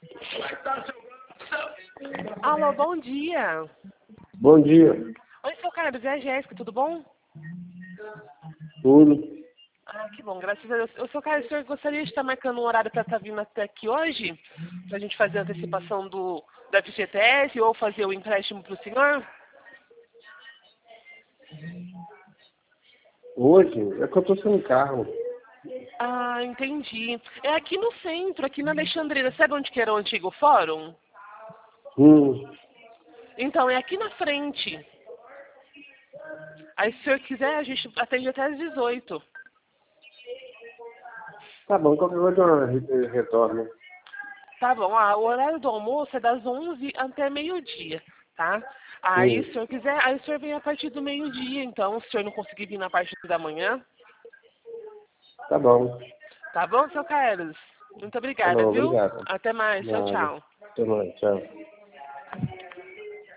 Alô, bom dia. Bom dia. Oi, seu Carlos, é a Jéssica, tudo bom? Tudo. Ah, que bom, graças a Deus. O seu Carlos, o senhor gostaria de estar marcando um horário para estar vindo até aqui hoje? Para a gente fazer a antecipação do FGTS ou fazer o empréstimo para o senhor? Hoje é que eu tô sem carro. Ah, entendi. É aqui no centro, aqui na Alexandrina. Sabe onde que era o antigo fórum? Então, é aqui na frente. Aí, se o senhor quiser, a gente atende até às 18. Tá bom, qualquer coisa eu retorno. Tá bom, o horário do almoço é das 11 até meio-dia, tá? Aí, se o senhor quiser, aí o senhor vem a partir do meio-dia, então, se o senhor não conseguir vir na parte da manhã. Tá bom. Tá bom, seu Carlos? Muito Tá obrigada, bom, viu? obrigado. Até mais, tchau, Nada. tchau. Até mais, tchau.